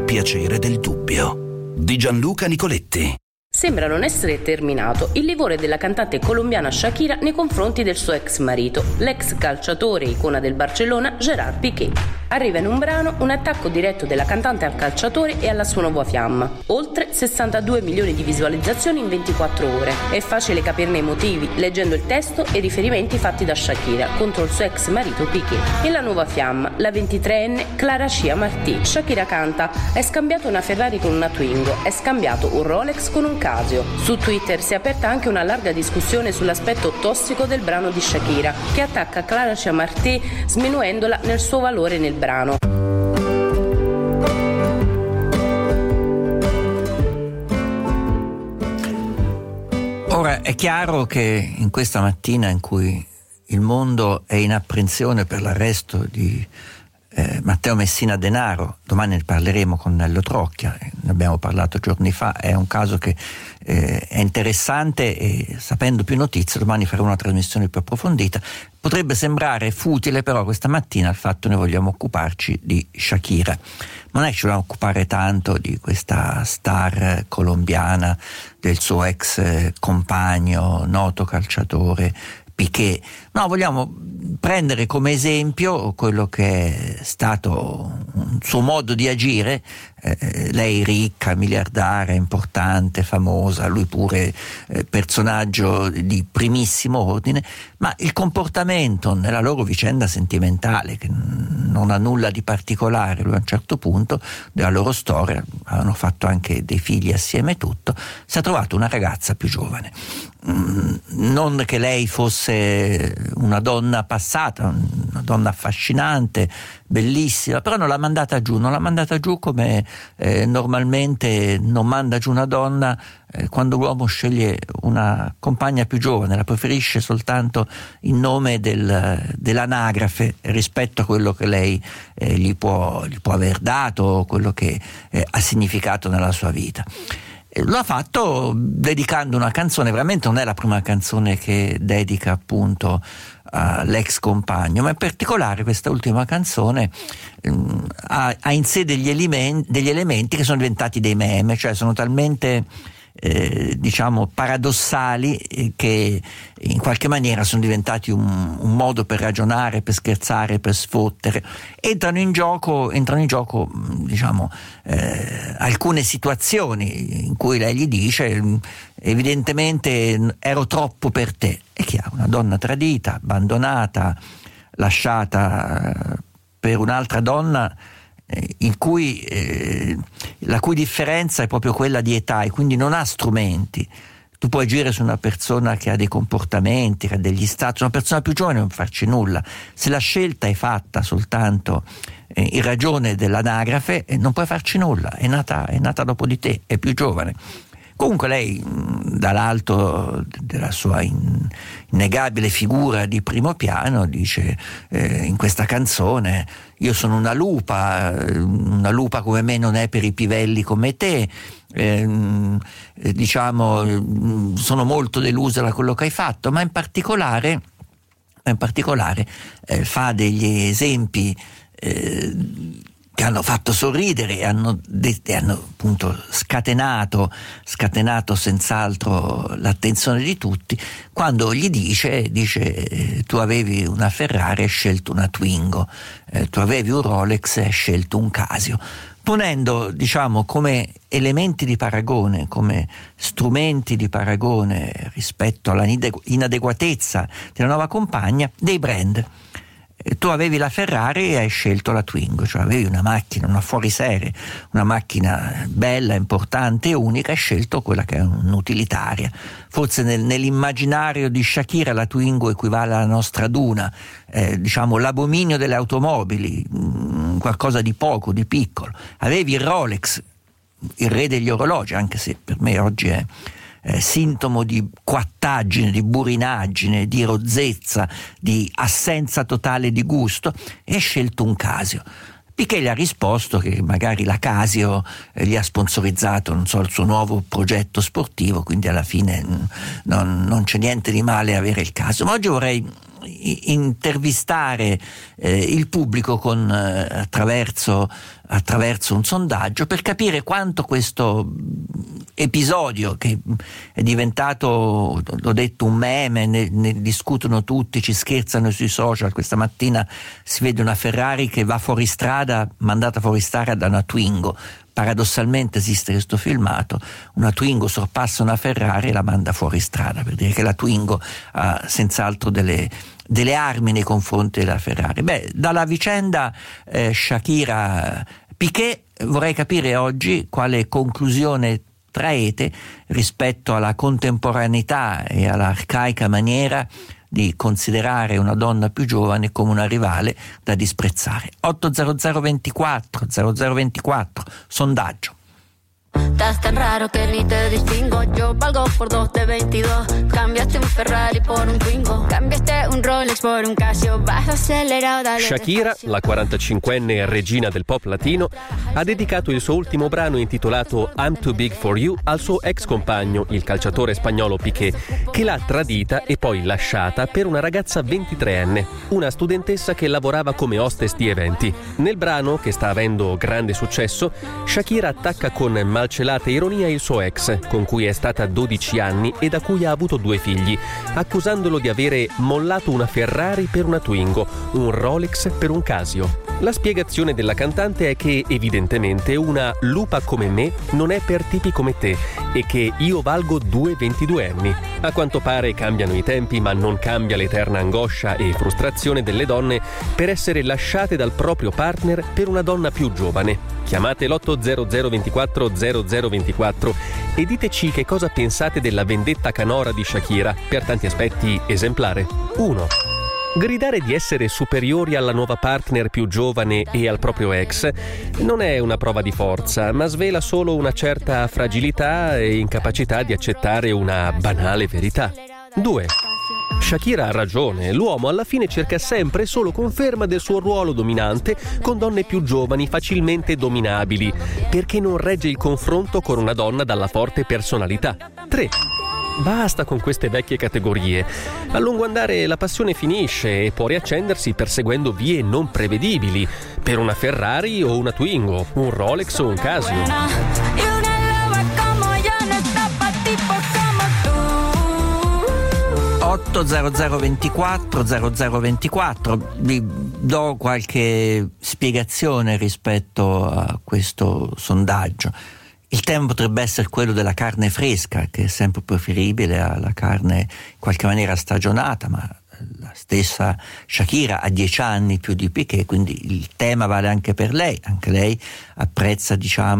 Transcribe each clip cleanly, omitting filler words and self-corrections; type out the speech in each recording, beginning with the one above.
piacere del dubbio. Di Gianluca Nicoletti. Sembra non essere terminato il livore della cantante colombiana Shakira nei confronti del suo ex marito, l'ex calciatore icona del Barcellona Gerard Piqué. Arriva in un brano un attacco diretto della cantante al calciatore e alla sua nuova fiamma. Oltre 62 milioni di visualizzazioni in 24 ore. È facile capirne i motivi leggendo il testo e i riferimenti fatti da Shakira contro il suo ex marito Piqué. E la nuova fiamma, la 23enne Clara Chia Martí. Shakira canta: hai scambiato una Ferrari con una Twingo, hai scambiato un Rolex con un Casio. Su Twitter si è aperta anche una larga discussione sull'aspetto tossico del brano di Shakira, che attacca Clara Chia Martí sminuendola nel suo valore nel brano. Ora è chiaro che in questa mattina in cui il mondo è in apprensione per l'arresto di Matteo Messina Denaro, domani ne parleremo con Nello Trocchia, ne abbiamo parlato giorni fa, è un caso che è interessante e sapendo più notizie domani faremo una trasmissione più approfondita. Potrebbe sembrare futile, però questa mattina il fatto noi vogliamo occuparci di Shakira. Non è che ci vogliamo occupare tanto di questa star colombiana, del suo ex compagno, noto calciatore Piqué. No, vogliamo prendere come esempio quello che è stato un suo modo di agire. Lei ricca, miliardaria, importante, famosa, lui pure personaggio di primissimo ordine, ma il comportamento nella loro vicenda sentimentale, che non ha nulla di particolare, lui a un certo punto della loro storia, hanno fatto anche dei figli assieme e tutto, si è trovato una ragazza più giovane. Non che lei fosse una donna passata, una donna affascinante, bellissima, però non l'ha mandata giù come normalmente non manda giù una donna quando l'uomo sceglie una compagna più giovane, la preferisce soltanto in nome dell'anagrafe rispetto a quello che lei gli può aver dato, quello che ha significato nella sua vita. Lo ha fatto dedicando una canzone, veramente non è la prima canzone che dedica appunto all'ex compagno, ma in particolare questa ultima canzone ha in sé degli elementi che sono diventati dei meme, cioè sono talmente diciamo paradossali che in qualche maniera sono diventati un modo per ragionare, per scherzare, per sfottere. Entrano in gioco diciamo alcune situazioni in cui lei gli dice evidentemente ero troppo per te. È chiaro, una donna tradita, abbandonata, lasciata per un'altra donna in cui la cui differenza è proprio quella di età e quindi non ha strumenti. Tu puoi agire su una persona che ha dei comportamenti, che ha degli stati, una persona più giovane non farci nulla. Se la scelta è fatta soltanto in ragione dell'anagrafe, non puoi farci nulla, è nata dopo di te, è più giovane. Comunque lei, dall'alto della sua innegabile figura di primo piano, dice in questa canzone: io sono una lupa come me non è per i pivelli come te, diciamo sono molto delusa da quello che hai fatto, ma in particolare fa degli esempi che hanno fatto sorridere e hanno appunto scatenato senz'altro l'attenzione di tutti, quando gli dice tu avevi una Ferrari e hai scelto una Twingo, tu avevi un Rolex e hai scelto un Casio, ponendo diciamo come elementi di paragone, come strumenti di paragone rispetto alla inadeguatezza della nuova compagna dei brand. Tu avevi la Ferrari e hai scelto la Twingo, cioè avevi una macchina, una fuoriserie, una macchina bella, importante e unica, hai scelto quella che è un'utilitaria. Forse nell'immaginario di Shakira la Twingo equivale alla nostra Duna, diciamo l'abominio delle automobili, qualcosa di poco, di piccolo. Avevi il Rolex, il re degli orologi, anche se per me oggi è sintomo di quattaggine, di burinaggine, di rozzezza, di assenza totale di gusto, e ha scelto un Casio. Piqué gli ha risposto che magari la Casio gli ha sponsorizzato, non so, il suo nuovo progetto sportivo, quindi alla fine non c'è niente di male avere il Casio. Ma oggi vorrei intervistare il pubblico attraverso un sondaggio per capire quanto questo episodio, che è diventato, l'ho detto, un meme, ne discutono tutti, ci scherzano sui social. Questa mattina si vede una Ferrari che va fuori strada, mandata fuori strada da una Twingo. Paradossalmente esiste questo filmato, una Twingo sorpassa una Ferrari e la manda fuori strada, per dire che la Twingo ha senz'altro delle armi nei confronti della Ferrari. Dalla vicenda Shakira-Piqué vorrei capire oggi quale conclusione traete rispetto alla contemporaneità e all'arcaica maniera di considerare una donna più giovane come una rivale da disprezzare. 80024 0024, sondaggio. Estás tan raro que ni te distingo. Yo valgo por 2 de 22. Cambiaste un Ferrari por un Twingo. Cambiaste un Rolex por un Casio. Vas acelerado, dale. Shakira, la 45enne regina del pop latino, ha dedicato il suo ultimo brano intitolato I'm Too Big For You al suo ex compagno, il calciatore spagnolo Piqué, che l'ha tradita e poi lasciata per una ragazza 23enne, una studentessa che lavorava come hostess di eventi. Nel brano, che sta avendo grande successo, Shakira attacca con malcelata ironia il suo ex, con cui è stata 12 anni e da cui ha avuto 2 figli, accusandolo di avere mollato una Ferrari per una Twingo, un Rolex per un Casio. La spiegazione della cantante è che evidentemente una lupa come me non è per tipi come te e che io valgo 2 22enni. A quanto pare cambiano i tempi, ma non cambia l'eterna angoscia e frustrazione delle donne per essere lasciate dal proprio partner per una donna più giovane. Chiamate l'800 24 0024 e diteci che cosa pensate della vendetta canora di Shakira, per tanti aspetti esemplare. 1. Gridare di essere superiori alla nuova partner più giovane e al proprio ex non è una prova di forza, ma svela solo una certa fragilità e incapacità di accettare una banale verità. 2. Shakira ha ragione, l'uomo alla fine cerca sempre solo conferma del suo ruolo dominante con donne più giovani facilmente dominabili, perché non regge il confronto con una donna dalla forte personalità. 3. Basta con queste vecchie categorie. A lungo andare la passione finisce e può riaccendersi perseguendo vie non prevedibili, per una Ferrari o una Twingo, un Rolex o un Casio. 80024 0024, vi do qualche spiegazione rispetto a questo sondaggio. Il tema potrebbe essere quello della carne fresca, che è sempre preferibile alla carne in qualche maniera stagionata, ma la stessa Shakira ha 10 anni più di Piqué, quindi il tema vale anche per lei. Anche lei apprezza,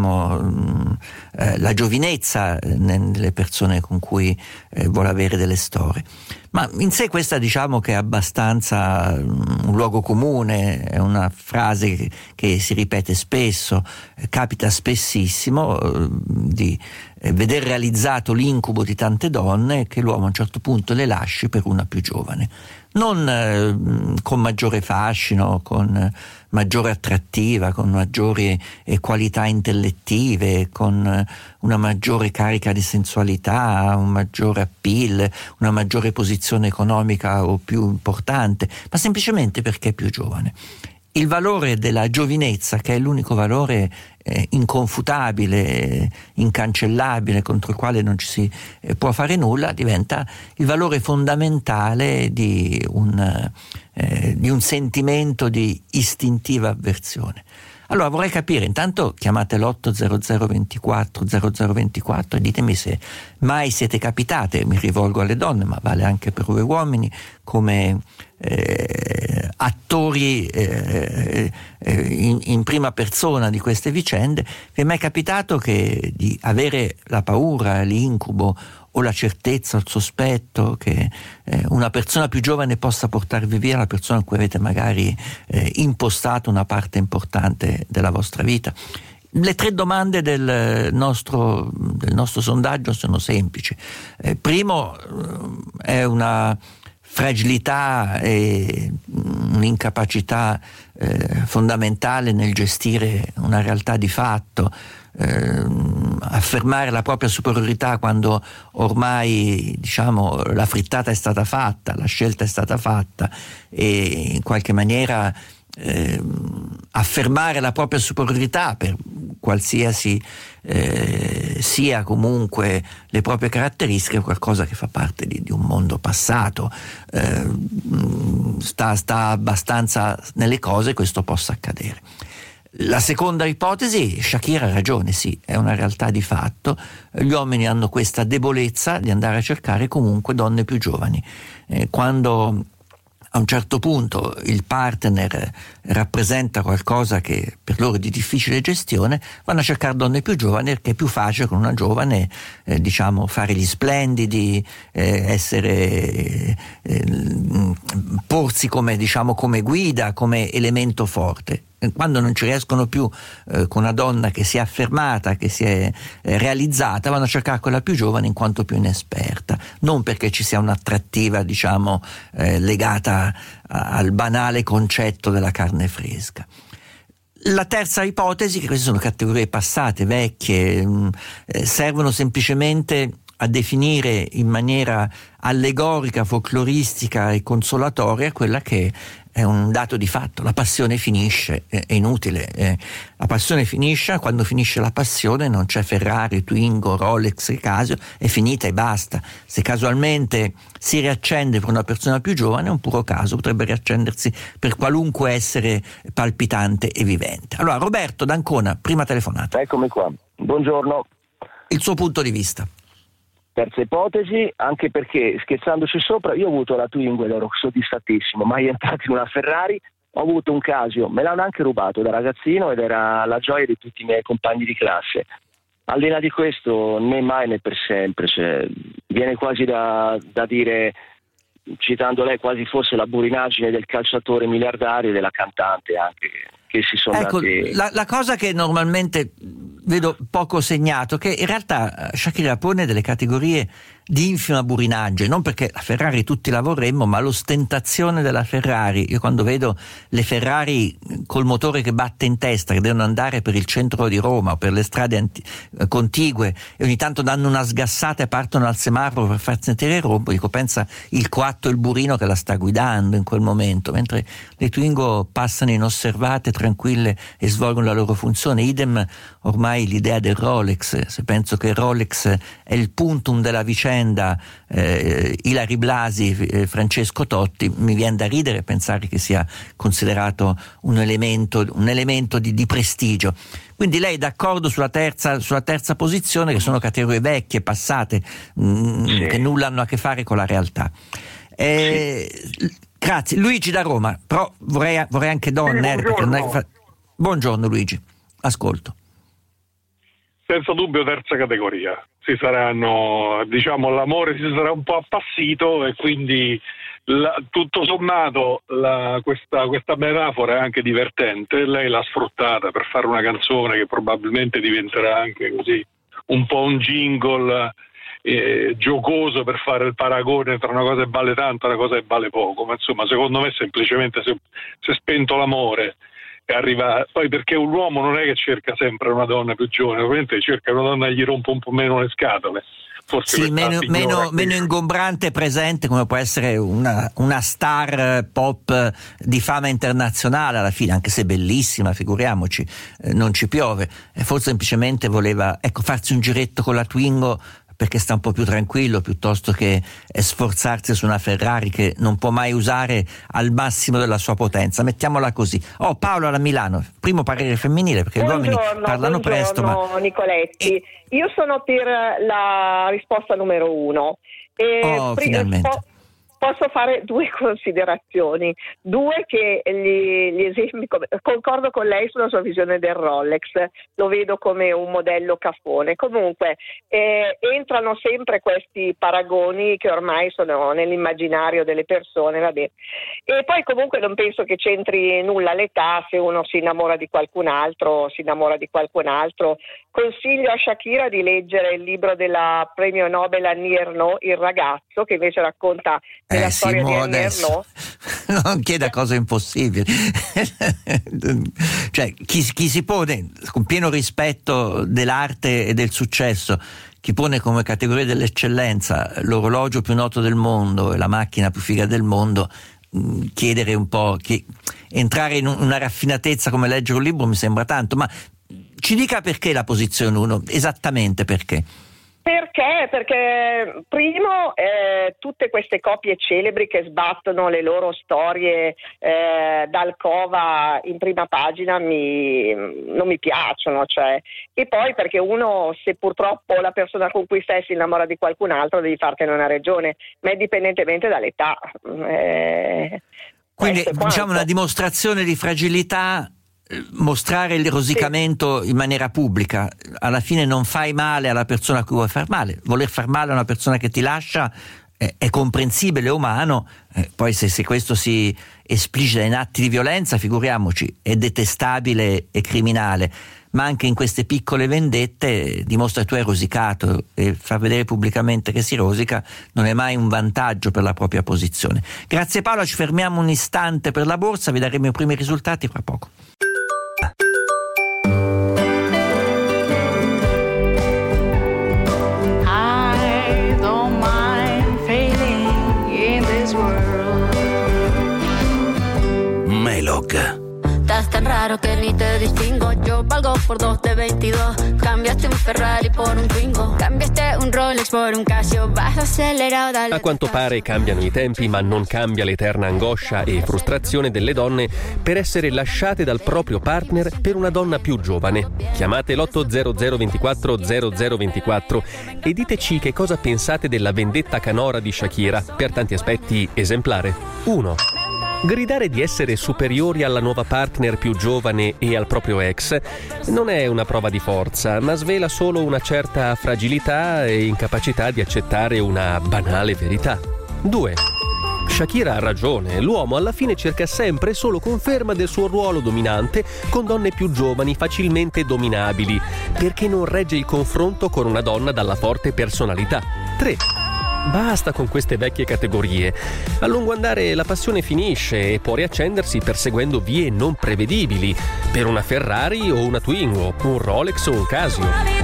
la giovinezza nelle persone con cui vuole avere delle storie. Ma in sé questa che è abbastanza un luogo comune, è una frase che si ripete spesso, capita spessissimo di veder realizzato l'incubo di tante donne, che l'uomo a un certo punto le lasci per una più giovane. Non con maggiore fascino, con maggiore attrattiva, con maggiori qualità intellettive, con una maggiore carica di sensualità, un maggiore appeal, una maggiore posizione economica o più importante, ma semplicemente perché è più giovane. Il valore della giovinezza, che è l'unico valore inconfutabile, incancellabile, contro il quale non ci si può fare nulla, diventa il valore fondamentale di un sentimento di istintiva avversione. Allora vorrei capire, intanto chiamate l'800 24 0024 e ditemi se mai siete capitate, mi rivolgo alle donne, ma vale anche per voi uomini, come attori in prima persona di queste vicende. Vi è mai capitato di avere la paura, l'incubo o la certezza, il sospetto che una persona più giovane possa portarvi via la persona con cui avete magari impostato una parte importante della vostra vita? Le 3 domande del nostro sondaggio sono semplici. Primo, è una fragilità e un'incapacità fondamentale nel gestire una realtà di fatto, affermare la propria superiorità quando ormai, diciamo, la frittata è stata fatta, la scelta è stata fatta, e in qualche maniera affermare la propria superiorità per qualsiasi sia comunque le proprie caratteristiche, è qualcosa che fa parte di un mondo passato. Sta abbastanza nelle cose questo possa accadere. La seconda ipotesi, Shakira ha ragione, sì, è una realtà di fatto. Gli uomini hanno questa debolezza di andare a cercare comunque donne più giovani. Quando a un certo punto il partner rappresenta qualcosa che per loro è di difficile gestione, vanno a cercare donne più giovani, perché è più facile con una giovane diciamo fare gli splendidi, porsi come guida, come elemento forte. Quando non ci riescono più con una donna che si è affermata, che si è realizzata, vanno a cercare quella più giovane in quanto più inesperta, non perché ci sia un'attrattiva legata al banale concetto della carne fresca. La terza ipotesi, che queste sono categorie passate, vecchie, servono semplicemente a definire in maniera allegorica, folcloristica e consolatoria quella che è un dato di fatto. La passione finisce, è inutile. La passione finisce, quando finisce la passione non c'è Ferrari, Twingo, Rolex e Casio, è finita e basta. Se casualmente si riaccende per una persona più giovane è un puro caso, potrebbe riaccendersi per qualunque essere palpitante e vivente. Allora, Roberto d'Ancona, prima telefonata. Eccomi qua, buongiorno. Il suo punto di vista. Terza ipotesi, anche perché scherzandoci sopra, io ho avuto la Twingo ed ero soddisfattissimo, mai entrato in una Ferrari, ho avuto un Casio, me l'hanno anche rubato da ragazzino ed era la gioia di tutti i miei compagni di classe. Al di là di questo, né mai né per sempre, cioè, viene quasi da dire, citando lei, quasi fosse la burinaggine del calciatore miliardario e della cantante anche, che si sono dati... la cosa che normalmente vedo poco segnato, che in realtà Shakira pone delle categorie di infima burinaggine, non perché la Ferrari tutti la vorremmo, ma l'ostentazione della Ferrari. Io quando vedo le Ferrari col motore che batte in testa, che devono andare per il centro di Roma o per le strade contigue e ogni tanto danno una sgassata e partono al semaforo per far sentire il rombo, dico, pensa il coatto e il burino che la sta guidando in quel momento, mentre le Twingo passano inosservate, tranquille e svolgono la loro funzione. Idem ormai l'idea del Rolex. Se penso che il Rolex è il puntum della vicenda Ilary Blasi, Francesco Totti, mi viene da ridere pensare che sia considerato un elemento di prestigio. Quindi lei è d'accordo sulla terza posizione, che sono categorie vecchie, passate, che nulla hanno a che fare con la realtà. Grazie. Luigi da Roma, però vorrei anche donne. Buongiorno Luigi, ascolto. Senza dubbio terza categoria. Si saranno, l'amore si sarà un po' appassito e quindi tutto sommato questa metafora è anche divertente. Lei l'ha sfruttata per fare una canzone che probabilmente diventerà anche così un po' un jingle giocoso per fare il paragone tra una cosa che vale tanto e una cosa che vale poco, ma insomma secondo me semplicemente si è spento l'amore. Arriva poi, perché un uomo non è che cerca sempre una donna più giovane, ovviamente cerca una donna che gli rompe un po' meno le scatole, forse sì, meno ingombrante e presente, come può essere una star pop di fama internazionale alla fine, anche se bellissima, figuriamoci, non ci piove, forse semplicemente voleva farsi un giretto con la Twingo perché sta un po' più tranquillo, piuttosto che sforzarsi su una Ferrari che non può mai usare al massimo della sua potenza, mettiamola così. Paolo da Milano, primo parere femminile, perché gli uomini parlano presto. Ma Nicoletti, io sono per la risposta numero 1. Finalmente. Posso fare due considerazioni, che gli esempi, concordo con lei sulla sua visione del Rolex, lo vedo come un modello caffone. Comunque entrano sempre questi paragoni che ormai sono nell'immaginario delle persone, vabbè. E poi comunque non penso che c'entri nulla l'età, se uno si innamora di qualcun altro. Consiglio a Shakira di leggere il libro della premio Nobel Annie Ernaux, Il ragazzo, che invece racconta della storia di Simo, Annie Ernaux? Non chieda cose impossibili. Cioè, chi si pone, con pieno rispetto dell'arte e del successo, chi pone come categoria dell'eccellenza l'orologio più noto del mondo e la macchina più figa del mondo, chiedere un po', entrare in una raffinatezza come leggere un libro mi sembra tanto, ma ci dica perché la posizione 1, esattamente perché. Perché primo tutte queste coppie celebri che sbattono le loro storie d'alcova in prima pagina non mi piacciono, cioè. E poi perché uno, se purtroppo la persona con cui stai si innamora di qualcun altro, devi fartene una ragione, ma indipendentemente dall'età. Quindi diciamo una dimostrazione di fragilità, mostrare il rosicamento in maniera pubblica. Alla fine non fai male alla persona a cui vuoi far male. Voler far male a una persona che ti lascia è comprensibile, è umano, poi se questo si esplicita in atti di violenza, figuriamoci, è detestabile e criminale. Ma anche in queste piccole vendette dimostra che tu hai rosicato, e far vedere pubblicamente che si rosica non è mai un vantaggio per la propria posizione. Grazie Paola, ci fermiamo un istante per la borsa, vi daremo i primi risultati fra poco. Melog. Estás tan raro que ni te distingo. Yo valgo por 2 de 22. Cambiaste un Ferrari por un Twingo. Cambiaste un Rolex por un Casio. Vas acelerado, dale. A quanto pare cambiano i tempi, ma non cambia l'eterna angoscia e frustrazione delle donne per essere lasciate dal proprio partner per una donna più giovane. Chiamate l'800 24 0024 e diteci che cosa pensate della vendetta canora di Shakira, per tanti aspetti esemplare. 1. Gridare di essere superiori alla nuova partner più giovane e al proprio ex non è una prova di forza, ma svela solo una certa fragilità e incapacità di accettare una banale verità. 2. Shakira ha ragione, l'uomo alla fine cerca sempre solo conferma del suo ruolo dominante con donne più giovani facilmente dominabili, perché non regge il confronto con una donna dalla forte personalità. 3. Basta con queste vecchie categorie. A lungo andare la passione finisce e può riaccendersi perseguendo vie non prevedibili, per una Ferrari o una Twingo, un Rolex o un Casio.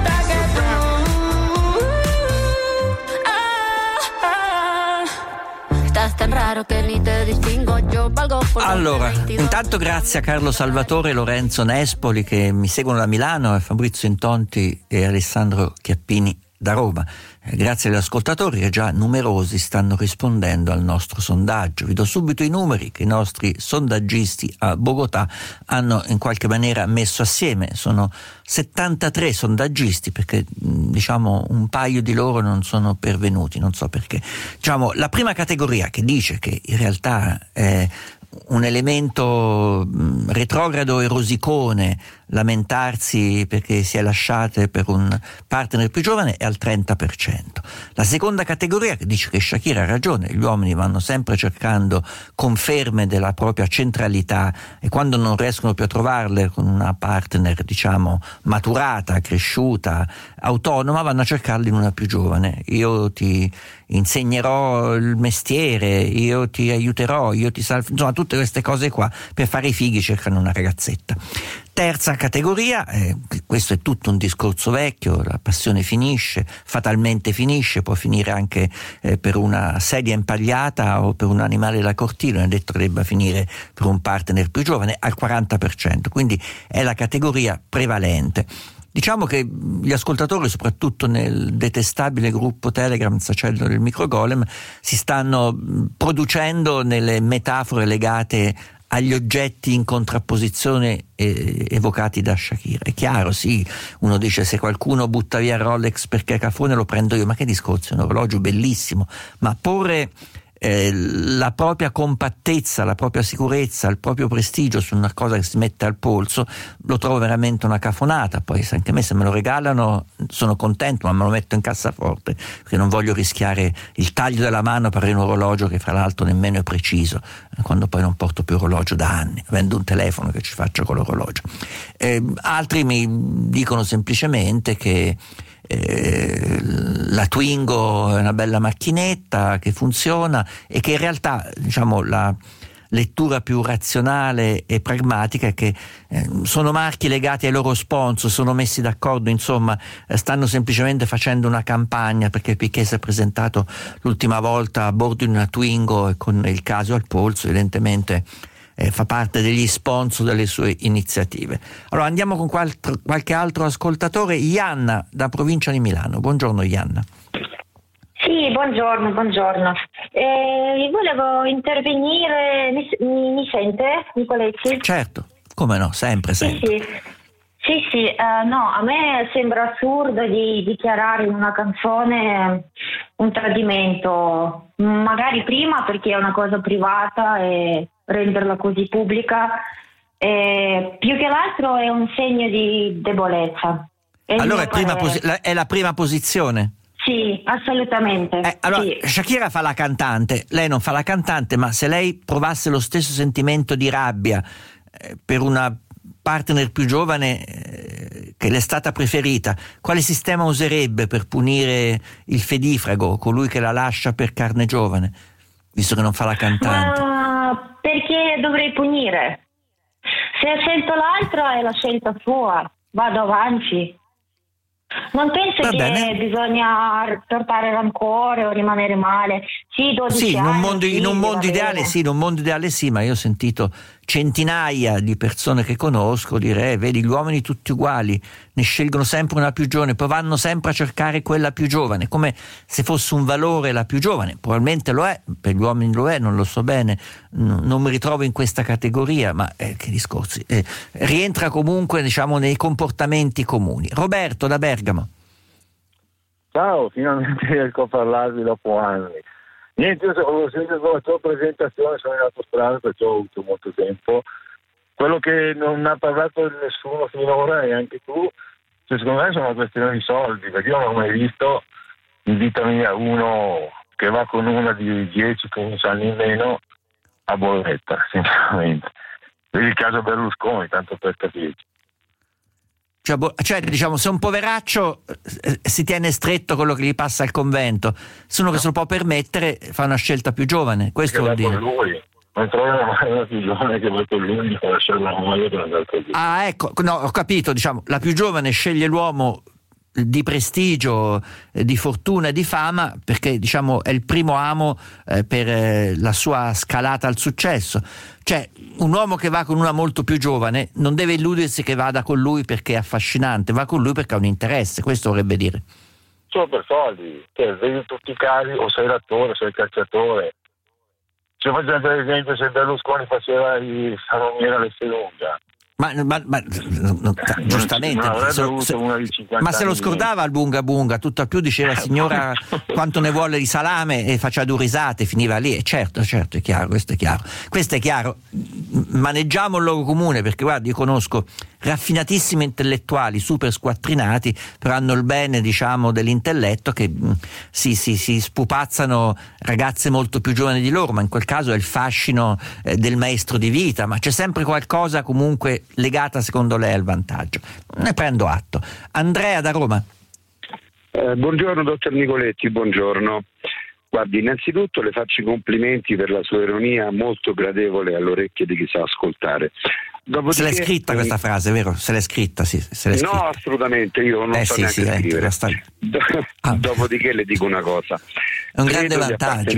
Allora, intanto grazie a Carlo Salvatore e Lorenzo Nespoli che mi seguono da Milano, e Fabrizio Intonti e Alessandro Chiappini da Roma. Grazie agli ascoltatori che già numerosi stanno rispondendo al nostro sondaggio. Vi do subito i numeri che i nostri sondaggisti a Bogotà hanno in qualche maniera messo assieme. Sono 73 sondaggisti, perché diciamo un paio di loro non sono pervenuti, non so perché. Diciamo, la prima categoria, che dice che in realtà è un elemento retrogrado e rosicone lamentarsi perché si è lasciate per un partner più giovane, è al 30%. La seconda categoria, che dice che Shakira ha ragione, gli uomini vanno sempre cercando conferme della propria centralità e quando non riescono più a trovarle con una partner diciamo maturata, cresciuta, autonoma, vanno a cercarle in una più giovane. Io ti insegnerò il mestiere, io ti aiuterò, io ti salvo, insomma tutte queste cose qua, per fare i fighi cercano una ragazzetta. Terza categoria, questo è tutto un discorso vecchio, la passione finisce, fatalmente finisce, può finire anche per una sedia impagliata o per un animale da cortile, non è detto che debba finire per un partner più giovane, al 40%, quindi è la categoria prevalente. Diciamo che gli ascoltatori, soprattutto nel detestabile gruppo Telegram Sacello del Microgolem, si stanno producendo nelle metafore legate agli oggetti in contrapposizione evocati da Shakira. È chiaro, sì, uno dice se qualcuno butta via il Rolex perché è cafone lo prendo io, ma che discorso, è un orologio bellissimo, ma porre la propria compattezza, la propria sicurezza, il proprio prestigio su una cosa che si mette al polso, lo trovo veramente una cafonata. Poi anche me, se me lo regalano sono contento, ma me lo metto in cassaforte perché non voglio rischiare il taglio della mano per un orologio che fra l'altro nemmeno è preciso, quando poi non porto più orologio da anni, avendo un telefono che ci faccio con l'orologio. Altri mi dicono semplicemente che la Twingo è una bella macchinetta che funziona e che in realtà, diciamo, la lettura più razionale e pragmatica è che sono marchi legati ai loro sponsor, sono messi d'accordo, insomma, stanno semplicemente facendo una campagna, perché Piquet si è presentato l'ultima volta a bordo di una Twingo e con il caso al polso evidentemente fa parte degli sponsor delle sue iniziative. Allora andiamo con qualche altro ascoltatore. Ianna da provincia di Milano. Buongiorno Ianna. Sì, buongiorno. Volevo intervenire, mi sente Nicoletti? Certo, come no, sempre. Sì. No, a me sembra assurdo di dichiarare in una canzone un tradimento, magari prima perché è una cosa privata e renderla così pubblica, più che l'altro è un segno di debolezza. Allora è la prima posizione? Sì, assolutamente. Allora, sì. Shakira fa la cantante, lei non fa la cantante, ma se lei provasse lo stesso sentimento di rabbia per una partner più giovane che le è stata preferita, quale sistema userebbe per punire il fedifrago, colui che la lascia per carne giovane, visto che non fa la cantante? Ma perché dovrei punire? Se ha scelto l'altra è la scelta sua, vado avanti. Non penso che bisogna portare rancore o rimanere male. Sì, 12 in un mondo ideale sì, ma io ho sentito centinaia di persone che conosco dire vedi, gli uomini tutti uguali, ne scelgono sempre una più giovane, poi vanno sempre a cercare quella più giovane, come se fosse un valore la più giovane. Probabilmente lo è, per gli uomini lo è, non lo so bene, non mi ritrovo in questa categoria, ma che discorsi. Rientra comunque, diciamo, nei comportamenti comuni. Roberto da Bergamo. Ciao, finalmente riesco a parlarvi dopo anni. Niente, io ho sentito la tua presentazione, sono in autostrada perché ho avuto molto tempo. Quello che non ha parlato nessuno finora, e anche tu, secondo me sono una questione di soldi, perché io non ho mai visto in vita mia uno che va con una di 10-15 anni in meno a bolletta, sinceramente. Vedi il caso Berlusconi, tanto per capirci. Cioè, diciamo, se un poveraccio si tiene stretto quello che gli passa al convento, se uno che se lo può permettere fa una scelta più giovane, questo vuol dire. Con lui. Non trovo mai una più giovane che va con lui, per lasciare la moglie per andare così. Ah, ecco, no, ho capito, diciamo, la più giovane sceglie l'uomo di prestigio, di fortuna e di fama, perché diciamo è il primo amo per la sua scalata al successo. Cioè, un uomo che va con una molto più giovane non deve illudersi che vada con lui perché è affascinante, va con lui perché ha un interesse, questo vorrebbe dire. Solo per soldi, cioè, vedi tutti i casi, o sei l'attore, o sei il calciatore. Se facciamo per esempio se Berlusconi faceva il saloniere all'Esselunga. Ma giustamente, ma se lo scordava il bunga bunga, tutto al più diceva signora quanto ne vuole di salame e faceva due risate, finiva lì. E certo, è chiaro, questo è chiaro. Maneggiamo il loro comune, perché guardi, io conosco raffinatissimi intellettuali super squattrinati, però hanno il bene, diciamo, dell'intelletto, che si spupazzano ragazze molto più giovani di loro, ma in quel caso è il fascino del maestro di vita, ma c'è sempre qualcosa comunque legata secondo lei al vantaggio. Ne prendo atto. Andrea da Roma. Buongiorno dottor Nicoletti, buongiorno. Guardi, innanzitutto le faccio i complimenti per la sua ironia molto gradevole alle orecchie di chi sa ascoltare. Se l'è scritta questa frase, vero? Se l'è scritta, sì. No, assolutamente, io non so neanche scrivere. Dopodiché le dico una cosa. È un grande vantaggio.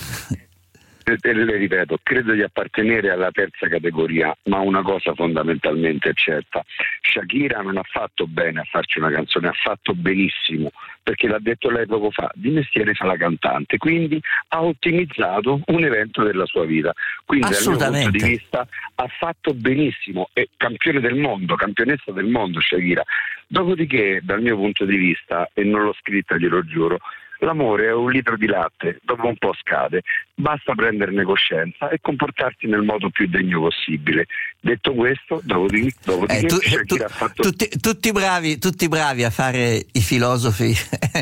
Le ripeto, credo di appartenere alla terza categoria, ma una cosa fondamentalmente è certa: Shakira non ha fatto bene a farci una canzone, ha fatto benissimo, perché l'ha detto lei poco fa, di mestiere fa la cantante, quindi ha ottimizzato un evento della sua vita, quindi dal mio punto di vista ha fatto benissimo, è campione del mondo, campionessa del mondo Shakira. Dopodiché dal mio punto di vista, e non l'ho scritta, glielo giuro, l'amore è un litro di latte, dopo un po' scade. basta prenderne coscienza e comportarsi nel modo più degno possibile. Detto questo, dopodiché Shakira ha fatto... tutti bravi a fare i filosofi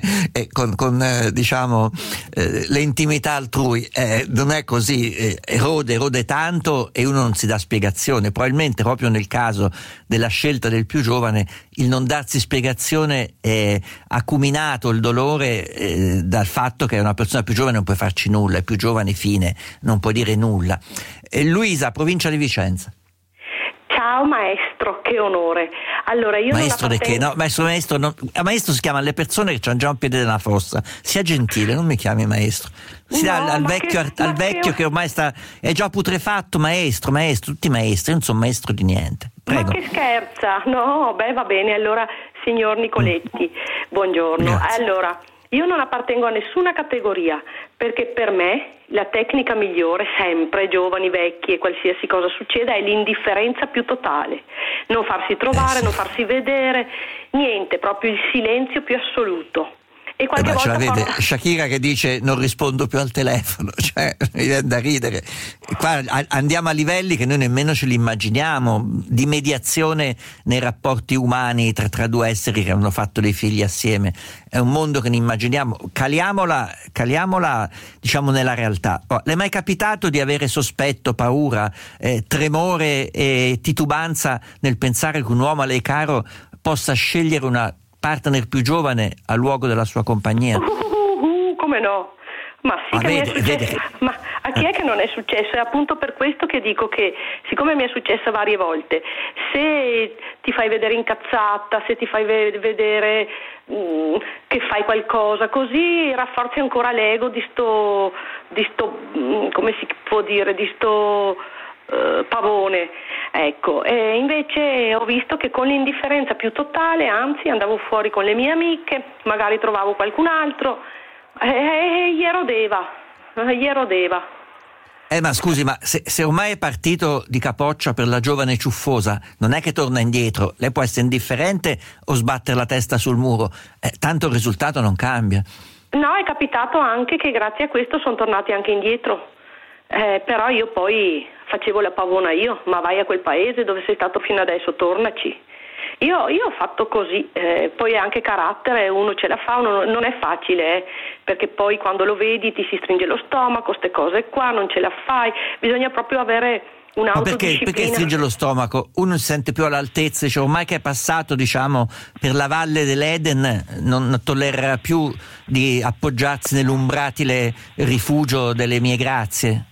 con diciamo le intimità altrui, non è così, erode tanto e uno non si dà spiegazione. Probabilmente proprio nel caso della scelta del più giovane il non darsi spiegazione è acuminato il dolore dal fatto che una persona più giovane non può farci nulla, è più giovane, fine, non può dire nulla. Luisa, provincia di Vicenza. Ciao maestro, che onore. Allora io maestro non di che? No, maestro si chiamano le persone che hanno già un piede nella fossa. Sia gentile, non mi chiami maestro. Si dà al vecchio che ormai è già putrefatto, maestro, tutti maestri, io non sono maestro di niente. Prego. Ma che scherza? No, va bene, allora signor Nicoletti, buongiorno. Grazie. Allora, io non appartengo a nessuna categoria, perché per me la tecnica migliore, sempre, giovani, vecchi e qualsiasi cosa succeda, è l'indifferenza più totale. Non farsi trovare, non farsi vedere, niente, proprio il silenzio più assoluto. E qualche volta vede Shakira che dice non rispondo più al telefono, cioè mi viene da ridere. Qua andiamo a livelli che noi nemmeno ce li immaginiamo, di mediazione nei rapporti umani tra due esseri che hanno fatto dei figli assieme. È un mondo che ne immaginiamo. Caliamola diciamo nella realtà. Le è mai capitato di avere sospetto, paura, tremore e titubanza nel pensare che un uomo a lei caro possa scegliere una partner più giovane a luogo della sua compagnia? Come no? Ma sì, che mi è successo. Ma a chi è che non è successo? È appunto per questo che dico che, siccome mi è successa varie volte, se ti fai vedere incazzata, se ti fai vedere che fai qualcosa, così rafforzi ancora l'ego di sto come si può dire, di sto pavone, ecco. E invece ho visto che con l'indifferenza più totale, anzi, andavo fuori con le mie amiche, magari trovavo qualcun altro e gli erodeva. Ma scusi, ma se ormai è partito di capoccia per la giovane ciuffosa, non è che torna indietro. Lei può essere indifferente o sbattere la testa sul muro, tanto il risultato non cambia. No, è capitato anche che grazie a questo sono tornati anche indietro. Però io poi facevo la pavona io, ma vai a quel paese dove sei stato fino adesso, tornaci. Io ho fatto così, poi anche carattere, uno ce la fa, non è facile, perché poi quando lo vedi ti si stringe lo stomaco, ste cose qua, non ce la fai, bisogna proprio avere un'autodisciplina. Ma perché stringe lo stomaco? Uno si sente più all'altezza, cioè ormai che è passato, diciamo, per la valle dell'Eden, non tollererà più di appoggiarsi nell'umbratile rifugio delle mie grazie.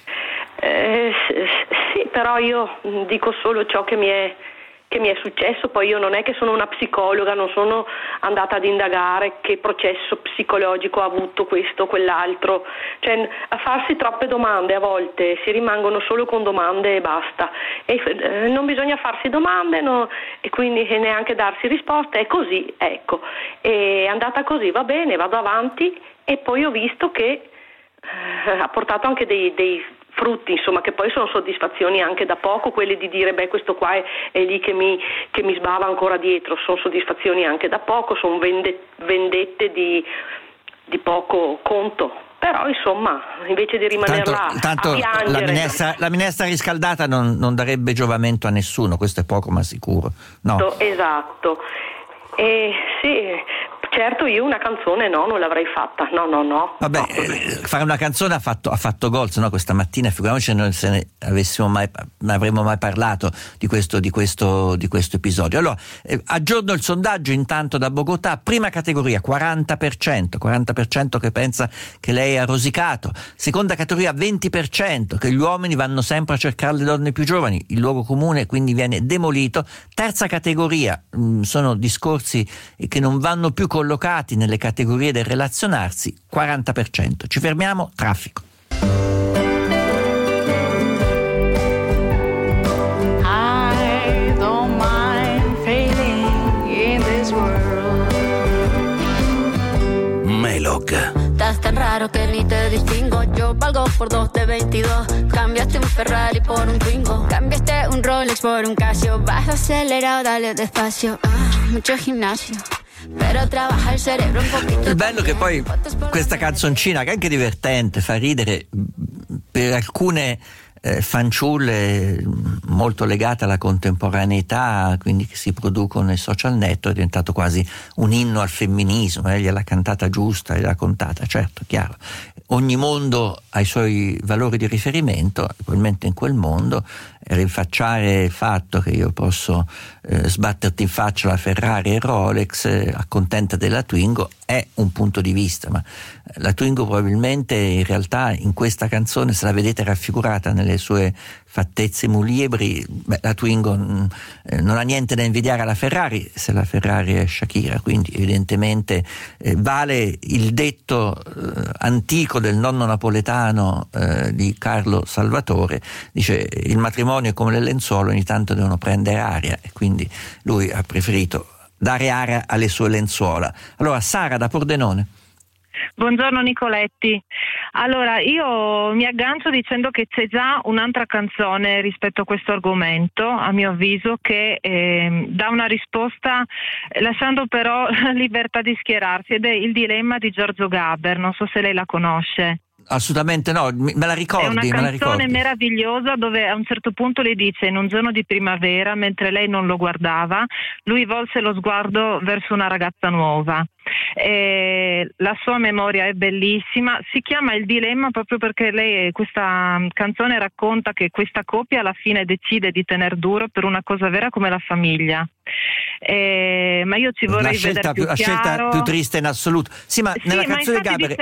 Sì, però io dico solo ciò che mi è successo. Poi io non è che sono una psicologa, non sono andata ad indagare che processo psicologico ha avuto questo o quell'altro, cioè a farsi troppe domande, a volte si rimangono solo con domande e basta, e non bisogna farsi domande, no, e quindi neanche darsi risposte, è così, ecco, è andata così, va bene, vado avanti. E poi ho visto che ha portato anche dei frutti, insomma, che poi sono soddisfazioni anche da poco, quelle di dire questo qua è lì che mi sbava ancora dietro, sono soddisfazioni anche da poco, sono vendette di poco conto, però insomma invece di rimanere tanto a piangere, la minestra riscaldata non darebbe giovamento a nessuno, questo è poco ma sicuro, no? Esatto. Sì, certo, io una canzone non l'avrei fatta, no. Vabbè, fare una canzone ha fatto gol, se no questa mattina figuriamoci se ne avremmo mai parlato di questo episodio. Allora, aggiorno il sondaggio intanto da Bogotà, prima categoria 40% che pensa che lei ha rosicato, seconda categoria 20% che gli uomini vanno sempre a cercare le donne più giovani, il luogo comune quindi viene demolito, terza categoria sono discorsi che non vanno più collocati nelle categorie del relazionarsi, 40%. Ci fermiamo, traffico. I don't mind failing in this world. Melog. Estás tan raro que ni te distingo. Yo valgo por 2 de 22. Cambiaste un Ferrari por un Twingo. Cambiaste un Rolex por un Casio. Vas acelerado, dale despacio. Mucho gimnasio. pero trabaja el cerebro un poquito. Il bello è che poi questa canzoncina, che è anche divertente, fa ridere per alcune fanciulle molto legate alla contemporaneità, quindi che si producono nei social network, è diventato quasi un inno al femminismo, gliel'ha cantata giusta, gliel'ha contata, certo, chiaro. Ogni mondo ha i suoi valori di riferimento, probabilmente in quel mondo rinfacciare il fatto che io posso sbatterti in faccia la Ferrari e il Rolex accontenta della Twingo è un punto di vista, ma la Twingo probabilmente in realtà in questa canzone, se la vedete raffigurata nelle sue fattezze muliebri, la Twingo non ha niente da invidiare alla Ferrari, se la Ferrari è Shakira, quindi evidentemente vale il detto antico del nonno napoletano di Carlo Salvatore, dice il matrimonio è come le lenzuola, ogni tanto devono prendere aria, e quindi lui ha preferito dare aria alle sue lenzuola. Allora Sara da Pordenone. Buongiorno Nicoletti. Allora, io mi aggancio dicendo che c'è già un'altra canzone rispetto a questo argomento, a mio avviso, che dà una risposta lasciando però la libertà di schierarsi, ed è Il dilemma di Giorgio Gaber, non so se lei la conosce. Assolutamente no, me la ricordi? È una canzone me la ricordi? meravigliosa dove a un certo punto le dice: in un giorno di primavera, mentre lei non lo guardava, lui volse lo sguardo verso una ragazza nuova. La sua memoria è bellissima, si chiama Il dilemma proprio perché lei, questa canzone racconta che questa coppia alla fine decide di tener duro per una cosa vera come la famiglia. Ma io ci vorrei vedere più la chiaro. scelta più triste in assoluto. Sì, ma nella canzone di Gaber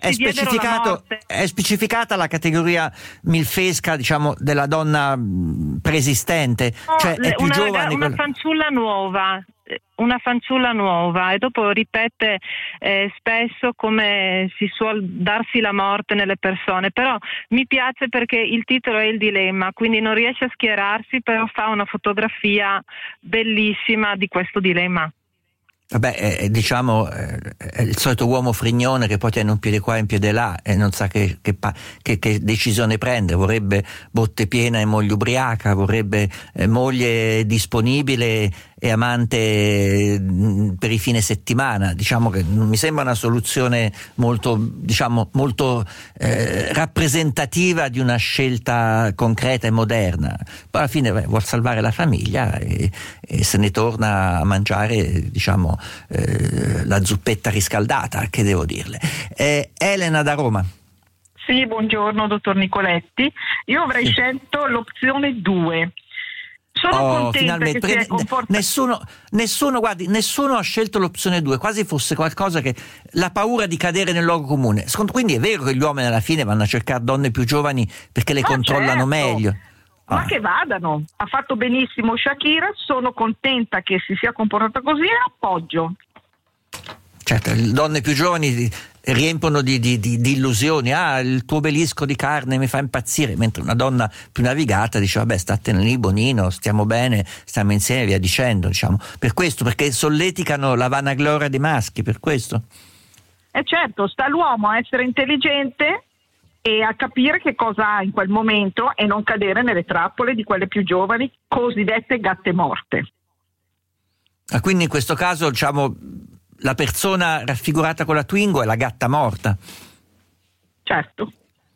è specificata la categoria milfesca, diciamo, della donna preesistente, no, cioè è più giovane. Una fanciulla nuova, e dopo ripete spesso come si suol darsi la morte nelle persone, però mi piace perché il titolo è Il dilemma, quindi non riesce a schierarsi, però fa una fotografia bellissima di questo dilemma. Vabbè, è il solito uomo frignone che poi tiene un piede qua e un piede là e non sa che decisione prendere. Vorrebbe botte piena e moglie ubriaca, vorrebbe moglie disponibile e amante per i fine settimana. Diciamo che non mi sembra una soluzione molto rappresentativa di una scelta concreta e moderna. Poi alla fine vuol salvare la famiglia e se ne torna a mangiare, diciamo, la zuppetta riscaldata, che devo dirle. Elena da Roma. Sì, buongiorno dottor Nicoletti. Io avrei scelto l'opzione 2. Sono contenta che si è comportato. Nessuno ha scelto l'opzione 2, quasi fosse qualcosa che la paura di cadere nel luogo comune. Quindi è vero che gli uomini alla fine vanno a cercare donne più giovani perché le controllano meglio. Ma che vadano, ha fatto benissimo Shakira, sono contenta che si sia comportata così e appoggio. Certo, le donne più giovani riempono di illusioni, il tuo obelisco di carne mi fa impazzire, mentre una donna più navigata dice vabbè, statene lì bonino, stiamo bene, stiamo insieme, via dicendo, diciamo. Per questo, perché solleticano la vanagloria dei maschi, per questo. Certo, sta all'uomo a essere intelligente e a capire che cosa ha in quel momento e non cadere nelle trappole di quelle più giovani, cosiddette gatte morte. Quindi in questo caso, diciamo, la persona raffigurata con la Twingo è la gatta morta. Certo.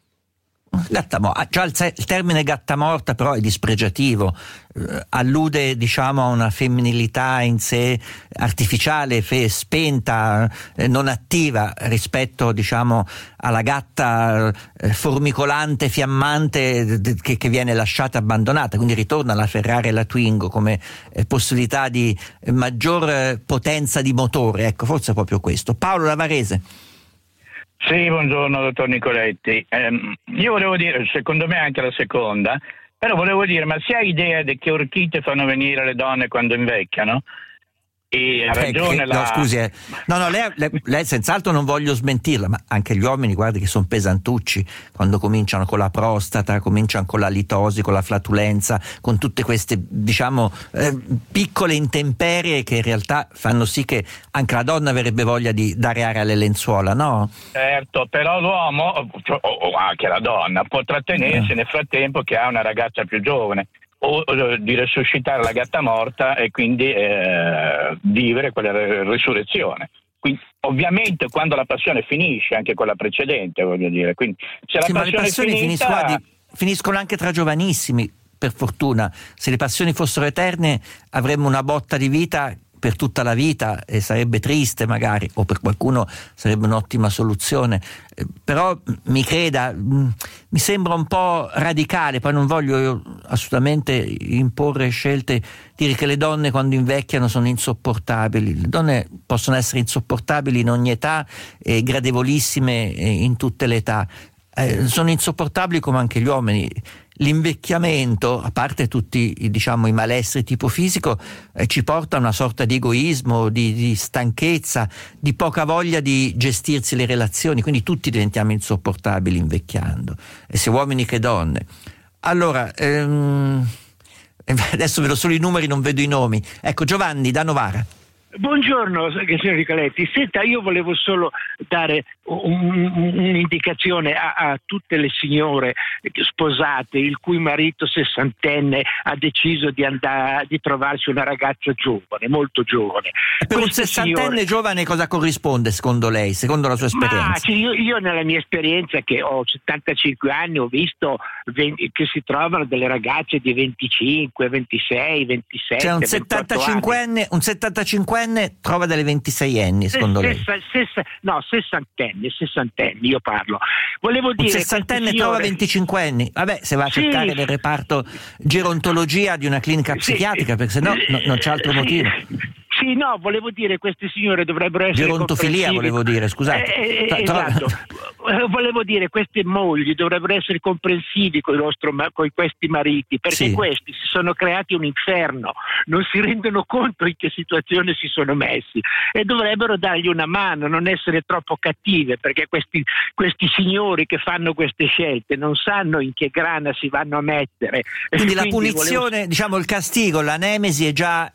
Già il termine gatta morta però è dispregiativo, allude, diciamo, a una femminilità in sé artificiale, spenta, non attiva rispetto, diciamo, alla gatta formicolante, fiammante che viene lasciata abbandonata. Quindi ritorna la Ferrari e la Twingo come possibilità di maggior potenza di motore, ecco, forse è proprio questo. Paolo Lavarese. Sì, buongiorno dottor Nicoletti. Io volevo dire, secondo me anche la seconda, però volevo dire, ma si ha idea di che orchite fanno venire le donne quando invecchiano? E ha ragione No, scusi, lei senz'altro, non voglio smentirla, ma anche gli uomini, guardi che sono pesantucci quando cominciano con la prostata, cominciano con la litosi, con la flatulenza, con tutte queste, diciamo, piccole intemperie che in realtà fanno sì che anche la donna avrebbe voglia di dare aria alle lenzuola, no? Certo, però l'uomo, o anche la donna, può trattenersi nel frattempo che ha una ragazza più giovane. o di resuscitare la gatta morta e quindi vivere quella risurrezione. Quindi, ovviamente quando la passione finisce, anche quella precedente, voglio dire, quindi se la sì, passione ma le passioni finiscono anche tra giovanissimi, per fortuna. Se le passioni fossero eterne avremmo una botta di vita per tutta la vita e sarebbe triste magari, o per qualcuno sarebbe un'ottima soluzione, però mi creda, mi sembra un po' radicale. Poi non voglio assolutamente imporre scelte, dire che le donne quando invecchiano sono insopportabili. Le donne possono essere insopportabili in ogni età e gradevolissime in tutte le età, sono insopportabili come anche gli uomini. L'invecchiamento, a parte tutti i malesseri tipo fisico, ci porta a una sorta di egoismo, di stanchezza, di poca voglia di gestirsi le relazioni, quindi tutti diventiamo insopportabili invecchiando, e sia uomini che donne. Allora, adesso vedo solo i numeri, non vedo i nomi. Ecco, Giovanni da Novara. Buongiorno signor Nicoletti, senta, io volevo solo dare un'indicazione a tutte le signore sposate il cui marito sessantenne ha deciso di trovarsi una ragazza giovane, molto giovane. Per un sessantenne giovane cosa corrisponde secondo lei, secondo la sua esperienza? Io nella mia esperienza, che ho 75 anni, ho visto che si trovano delle ragazze di 25, 26, 27, cioè un 75enne trova delle 26enni, secondo lei? No, sessantenni io parlo. Volevo dire, un sessantenne trova 25enni? Vabbè, se va a cercare nel reparto gerontologia di una clinica psichiatrica, perché sennò non c'è altro motivo. Sì, no, volevo dire, queste signore dovrebbero essere gerontofilia, volevo dire, scusate. Esatto. Volevo dire, queste mogli dovrebbero essere comprensivi con questi mariti, perché questi si sono creati un inferno, non si rendono conto in che situazione si sono messi e dovrebbero dargli una mano, non essere troppo cattive, perché questi signori che fanno queste scelte non sanno in che grana si vanno a mettere. Quindi la punizione, il castigo, la nemesi è già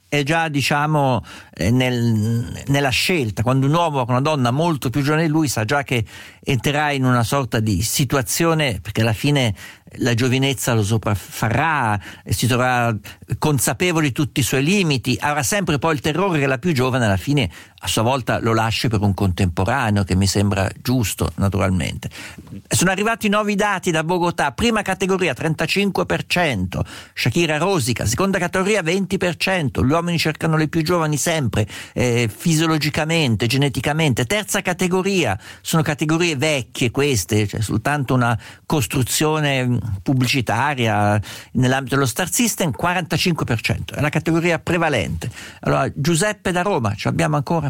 nella scelta. Quando un uomo con una donna molto più giovane di lui sa già che entrerà in una sorta di situazione, perché alla fine la giovinezza lo sopraffarà, si troverà consapevole di tutti i suoi limiti, avrà sempre poi il terrore che la più giovane alla fine a sua volta lo lasci per un contemporaneo, che mi sembra giusto, naturalmente. Sono arrivati nuovi dati da Bogotà: prima categoria 35%, Shakira rosica; seconda categoria 20%, gli uomini cercano le più giovani sempre, fisiologicamente, geneticamente; terza categoria sono categorie vecchie queste, cioè soltanto una costruzione pubblicitaria nell'ambito dello Star System, 45%, è la categoria prevalente. Allora, Giuseppe da Roma, ci abbiamo ancora?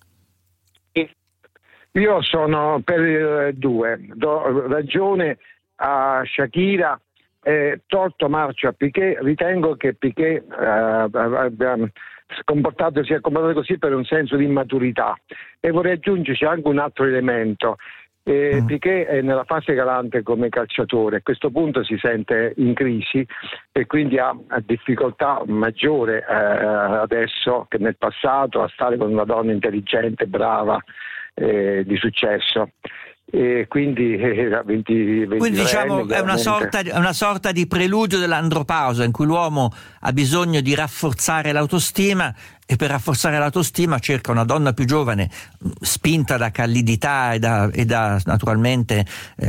Io sono per il 2, do ragione a Shakira, torto marcio a Piqué. Ritengo che Piqué si è comportato così per un senso di immaturità, e vorrei aggiungerci anche un altro elemento. Piqué è nella fase galante come calciatore, a questo punto si sente in crisi e quindi ha difficoltà maggiore adesso che nel passato a stare con una donna intelligente, brava, di successo. E quindi è una sorta di preludio dell'andropausa, in cui l'uomo ha bisogno di rafforzare l'autostima, e per rafforzare l'autostima cerca una donna più giovane, spinta da callidità e da naturalmente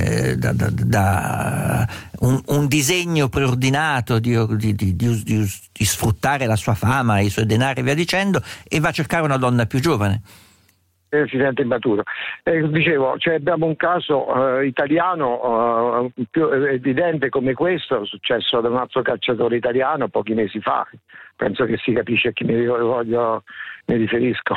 da un disegno preordinato di sfruttare la sua fama, i suoi denari e via dicendo, e va a cercare una donna più giovane. Si sente immaturo. Dicevo, abbiamo un caso italiano più evidente come questo, successo da un altro calciatore italiano pochi mesi fa. Penso che si capisce a chi mi riferisco.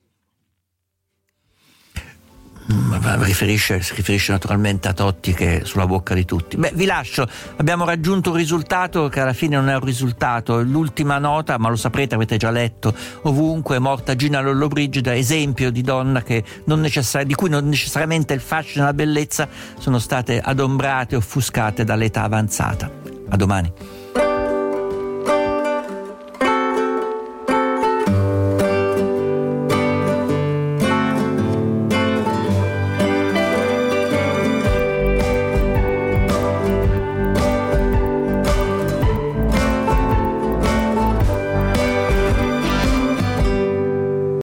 Si riferisce naturalmente a Totti, che è sulla bocca di tutti. Vi lascio, abbiamo raggiunto un risultato che alla fine non è un risultato. L'ultima nota, ma lo saprete, avete già letto ovunque: è morta Gina Lollobrigida, esempio di donna di cui non necessariamente il fascino e la bellezza sono state adombrate, offuscate dall'età avanzata. A domani.